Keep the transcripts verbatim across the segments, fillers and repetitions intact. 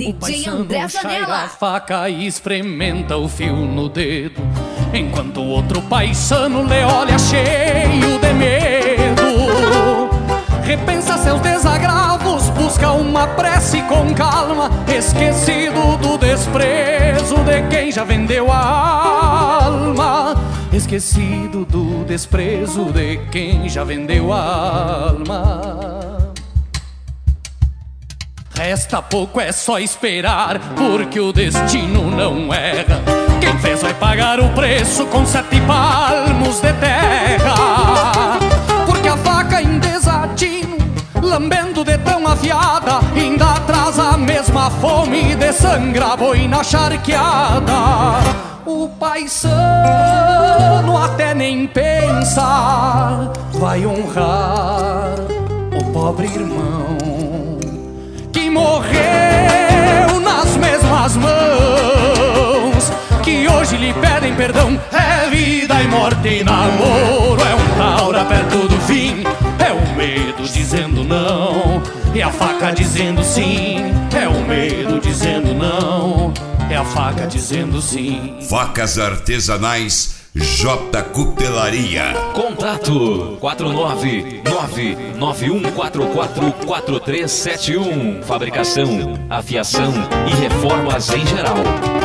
D J André Zanella. A faca e experimenta o fio no dedo, enquanto o outro paisano lhe olha cheio de medo. Repensa seus desagravos, busca uma prece com calma, esquecido do desprezo de quem já vendeu a alma. Esquecido do desprezo de quem já vendeu a alma. Resta pouco, é só esperar, porque o destino não erra. Quem fez vai pagar o preço com sete palmos de terra. Porque a faca em desatino, lambendo de tão afiada, ainda traz a mesma fome de sangra a boina charqueada. O paisano até nem pensa, vai honrar o pobre irmão que morreu nas mesmas mãos, que hoje lhe pedem perdão. É vida e morte e namoro, é um taura perto do fim, é o medo dizendo não, e a faca dizendo sim. É o medo dizendo não, é a faca dizendo sim. Facas artesanais J. Cutelaria. Contato quatro nove nove nove um quatro quatro quatro três sete um. Fabricação, afiação e reformas em geral.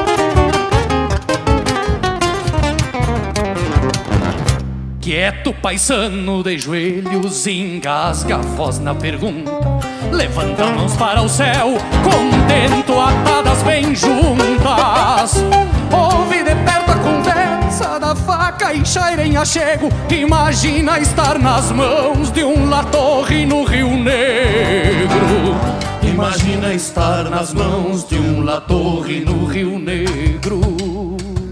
Quieto, paisano de joelhos, engasga a voz na pergunta, levanta mãos para o céu, contento, atadas bem juntas. Ouve de perto a conversa da faca e chaira em achego, imagina estar nas mãos de um La Torre no Rio Negro. Imagina estar nas mãos de um La Torre no Rio Negro.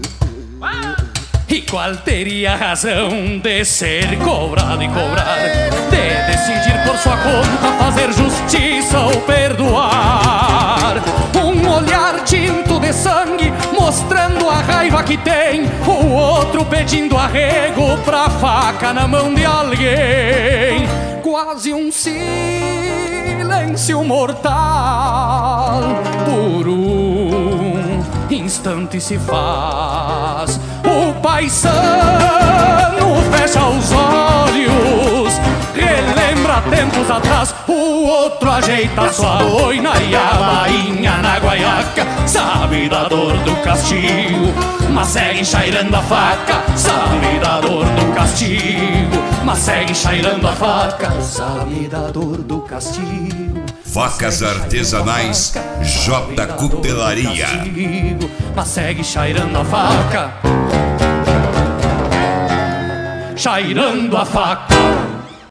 E qual teria a razão de ser cobrado e cobrar, de decidir por sua conta fazer justiça ou perdoar? Um olhar tinto de sangue mostrando a raiva que tem, o outro pedindo arrego pra faca na mão de alguém. Quase um silêncio mortal, por um instante se faz. O paisano fecha os olhos, relembra tempos atrás. O outro ajeita sua boina e a bainha na guaiaca. Sabe da dor do castigo, mas segue enxairando a faca. Sabe da dor do castigo, mas segue enxairando a faca. Sabe da dor do castigo. Facas artesanais J. Cutelaria. Mas segue chairando a faca, chairando a faca.